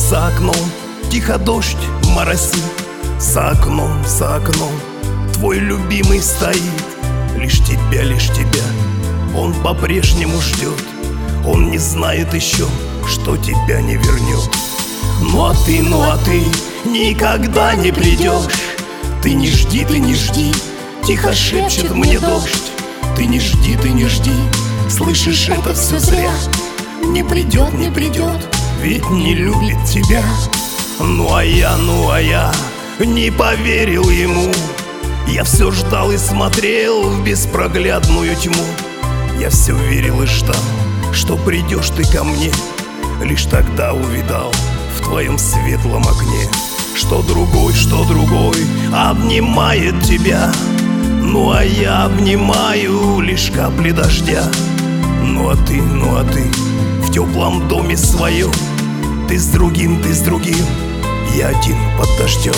За окном тихо дождь моросит, за окном твой любимый стоит. Лишь тебя он по-прежнему ждет. Он не знает еще, что тебя не вернет. Ну а ты никогда не придешь. Ты не жди, тихо шепчет мне дождь. Ты не жди, слышишь, это все зря. Не придет, ведь не любит тебя. Ну а я не поверил ему. Я все ждал и смотрел в беспроглядную тьму. Я все верил и ждал, что придешь ты ко мне. Лишь тогда увидал в твоем светлом окне, что другой обнимает тебя. Ну а я обнимаю лишь капли дождя. Ну а ты в теплом доме своем. Ты с другим, я один под дождем.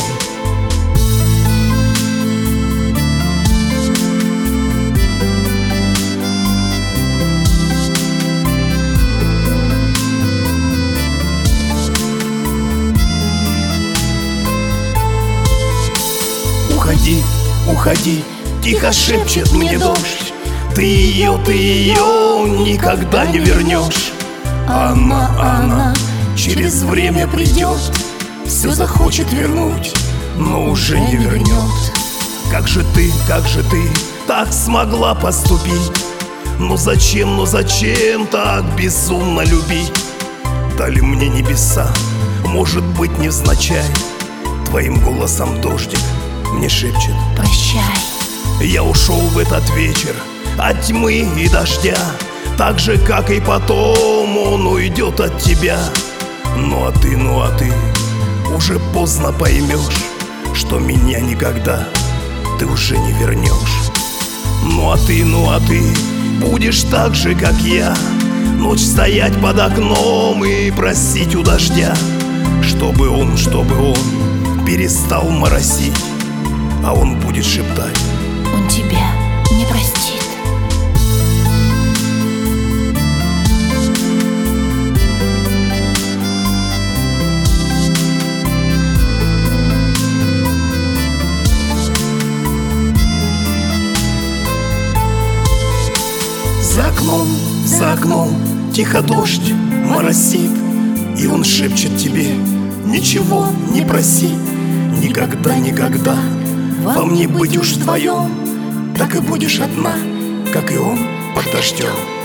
Уходи, тихо шепчет мне дождь. Ты ее никогда не вернешь. Она через время придет, все захочет вернуть, но уже не вернет. Как же ты так смогла поступить? Ну зачем так безумно любить? Дали мне небеса, может быть, невзначай. Твоим голосом дождик мне шепчет: прощай. Я ушел в этот вечер от тьмы и дождя, так же, как и потом он уйдет от тебя. Ну а ты уже поздно поймешь, что меня никогда ты уже не вернешь. Ну а ты будешь так же, как я, ночь стоять под окном и просить у дождя, чтобы он перестал моросить. А он будет шептать: он тебя не простит. За окном тихо дождь моросит, и он шепчет тебе: ничего не проси. Никогда во мне быть уж вдвоем, так и будешь одна, как и он под дождем.